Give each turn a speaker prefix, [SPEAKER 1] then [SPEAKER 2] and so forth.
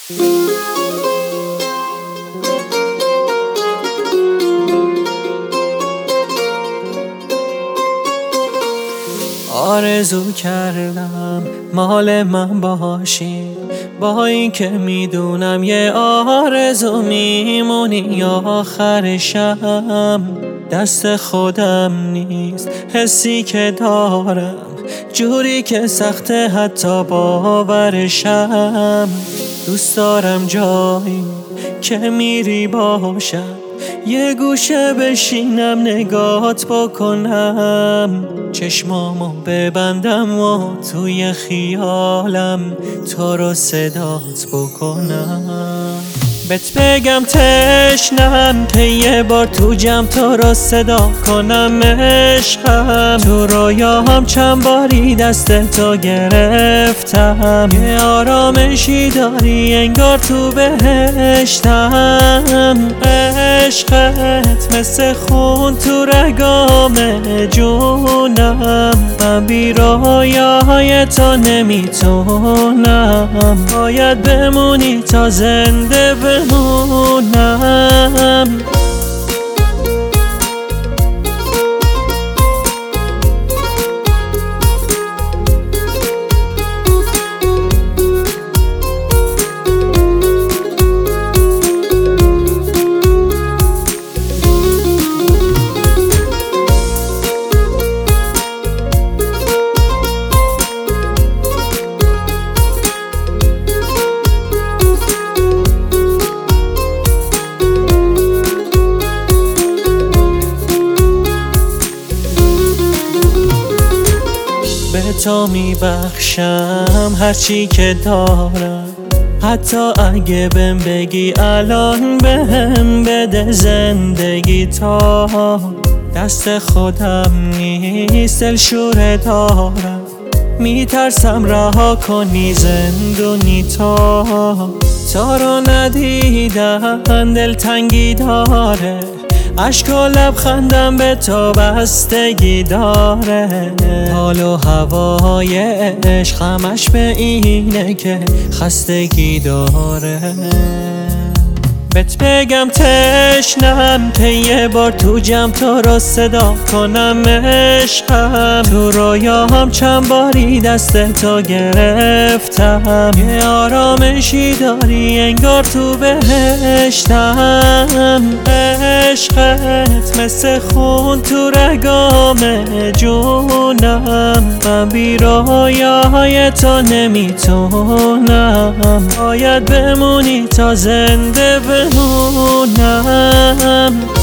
[SPEAKER 1] آرزو کردم مال من باشی، با این که میدونم یه آرزو میمونی. آخرشم دست خودم نیست، حسی که دارم جوری که سخته حتی باورشم. دوست دارم جایی که میری باشم، یه گوشه بشینم نگات بکنم، چشمامو ببندم و توی خیالم تو رو صدات بکنم. بهت بگم تشنم که یه بار تو جمع تو رو صدا کنم عشقم. تو رویاهم چند باری دست تو گرفتم، یه آرامشی داری انگار تو بهشتم. عشقت مثل خون تو رگام جونم، من بی رویاهای تو نمیتونم. باید بمونی تا زنده بمونم. به تو میبخشم هرچی که دارم، حتی اگه بهم بگی الان بهم بده زندگی. تا دست خودم نیست دلشوره دارم، میترسم رها کنی زندونی. تو رو ندیدن دلتنگی داره، اشک و لبخندم به تو بستگی داره. حال و هوای عشق همش به اینه که خستگی داره. بهت بگم تشنم که یه بار تو جمع تو رو صدا کنم عشقم. تو رویاهم چند باری دست تو گرفتم، یه آرامشی داری انگار تو بهشتم. عشقت مثل خون تو رگام جونم، من بی رویاهای تو نمیتونم. باید بمونی تا زنده بمونم.